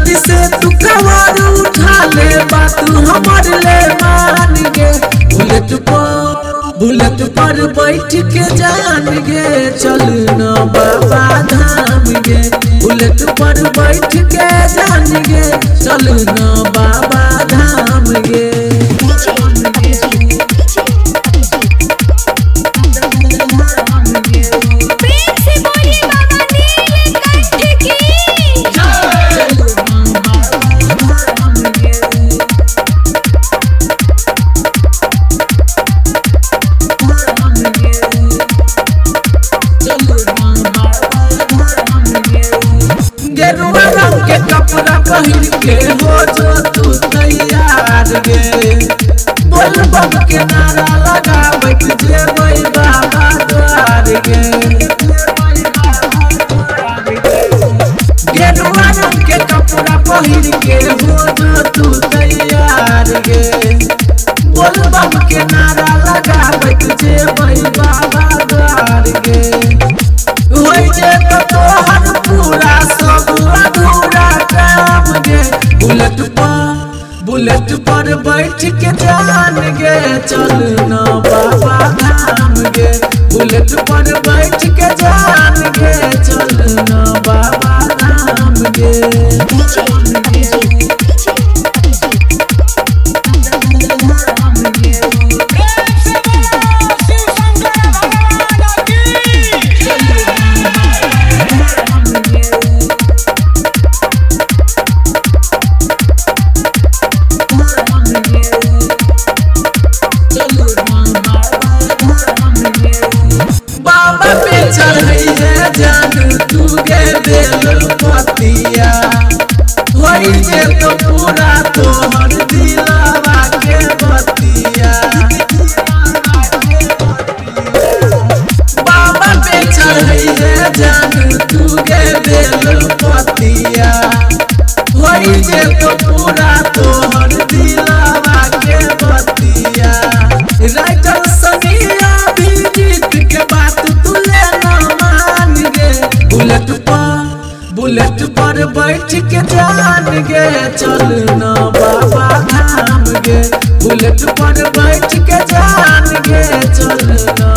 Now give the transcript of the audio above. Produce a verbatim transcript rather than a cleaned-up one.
जल्दी से तू कवर उठा ले बात हमार ले मान गे बुलेट पर बुलेट पर बैठ के जान गे चल न बाबा धाम गे बुलेट पर बैठ के जान गे चल न बाबा धाम गे गेरुआ रंग के कपड़ा पहिर के हो जो तू तैयार गे बोल बम के नारा लगावे जे कोई बाबा द्वार गे गेरुआ रंग के कपड़ा पहिर के हो जो तू तैयार गे बोल बम के नारा लगावे जे कोई बाबा द्वार गे होई जे तो तोहर पूरा सब अधूरा काम गे बुलेट पर बुलेट पर बैठ के जान गे चल न बाबा धाम गे बुलेट पर बैठ के जान गे चल न बाबा धाम गे बाबा पे चढ़ई है जान तू गे बेल पतिया होई जे तो पूरा तोहर दिलवा के बतिया बाबा पे चढ़ई है जान तू गे बेल पतिया होई जे तो पूरा तोहर दिलवा के बतिया राइटर सनिया भी जीत के बात तू ले न मान गे बुलेट पर बुलेट पर बैठ के जान गे चल न बाबा धाम गे बुलेट पर बैठ के जान गे चल न